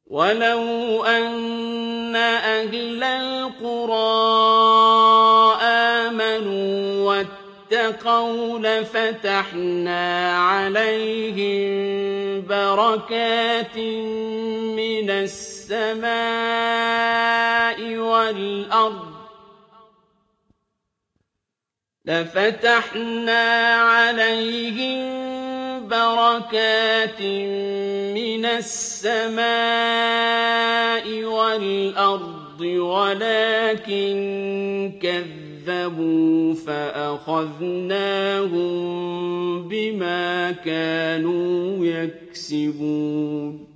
وَلَوْ أَنَّ أَهْلَ الْقُرَىٰ آمَنُوا وَاتَّقَوْا لَفَتَحْنَا عَلَيْهِم بَرَكَاتٍ مِّنَ السَّمَاءِ وَالْأَرْضِ وَلَٰكِن كَذَّبُوا فَأَخَذْنَاهُم بِمَا كَانُوا يَكْسِبُونَ